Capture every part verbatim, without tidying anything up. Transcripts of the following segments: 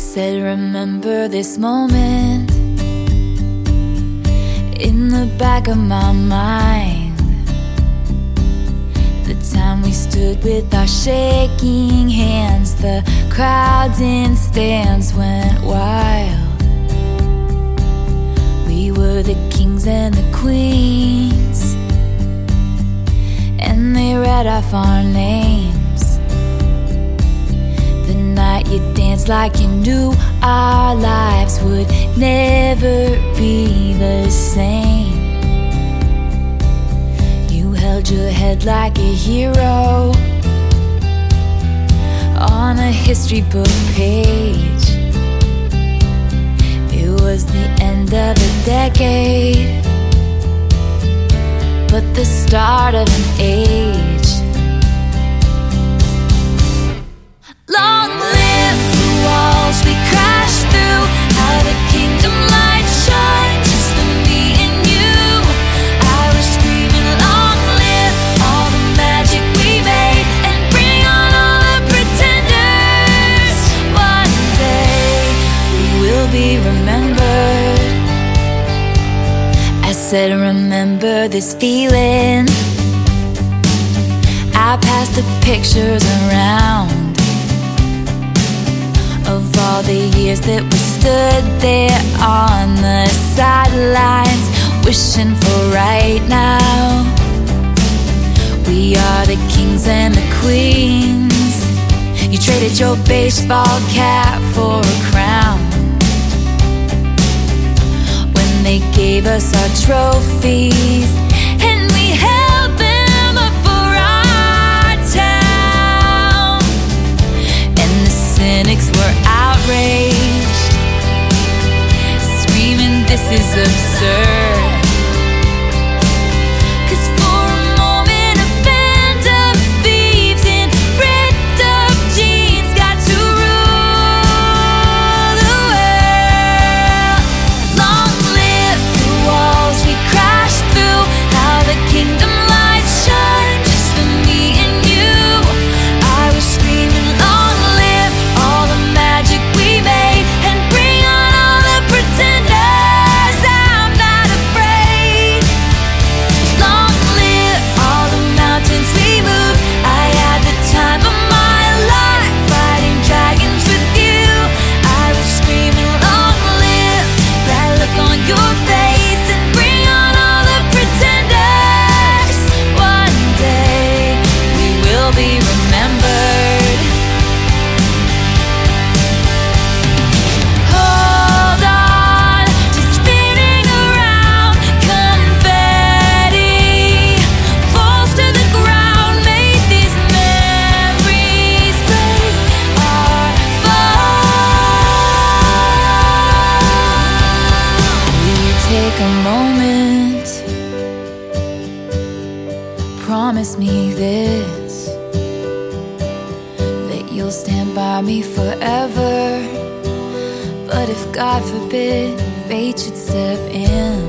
said, remember this moment in the back of my mind. The time we stood with our shaking hands, the crowds in stands went wild. We were the kings and the queens, and they read off our names. The night you danced like you knew our lives would never be the same. You held your head like a hero on a history book page. It was the end of a decade, but the start of an age. Long live the walls we crashed through, how the kingdom lights shine just for me and you. I was screaming, long live all the magic we made, and bring on all the pretenders. One day we will be remembered. I said, remember this feeling. I passed the pictures around of all the years that we stood there on the sidelines, wishing for right now. We are the kings and the queens. You traded your baseball cap for a crown when they gave us our trophies, and we held them up for our town. And the cynics were outraged, screaming, this is absurd. 'Cause for a moment a band of thieves in ripped up jeans got to rule the world. Long live the walls we crashed through, how the kingdom lights shine just for me and you. I was screaming, long live all the magic we made, and bring on all the pretenders. I'm not afraid. Long live all the mountains we moved. I had the time of my life fighting dragons with you. I was screaming, long live that look on your face, and bring on all the pretenders. One day we will be remembered. Hold on to spinning around, confetti falls to the ground. Make these memories break our fall. Will you take a moment? Promise me this, that you'll stand by me forever. But if God forbid fate should step in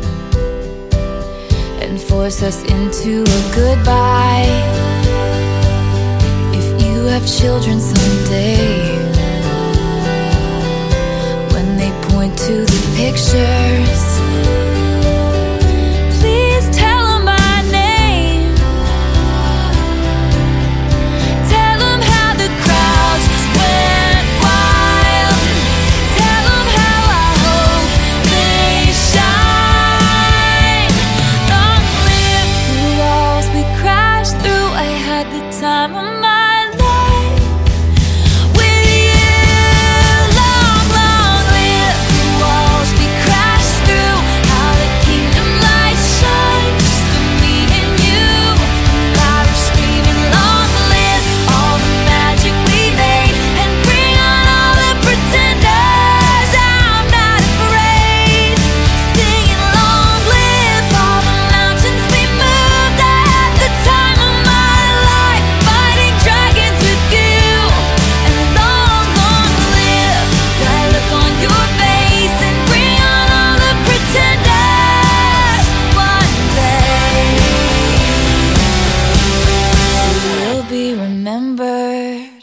and force us into a goodbye, if you have children someday, when they point to the pictures, please tell them my name. Tell them how the crowds went wild. Tell them how I hope they shine. Long live the walls we crashed through. I had the time of my life with you. Long, long live the walls we crashed through, how the kingdom lights shine just for me and you. I was screaming, long live all the magic we made, and bring on all the pretenders. I'm not afraid. Singing, long live all the mountains we moved. I had the time of my life fighting dragons with you. And long, long live that look on your face, and bring on all the pretenders. One day we will be remembered.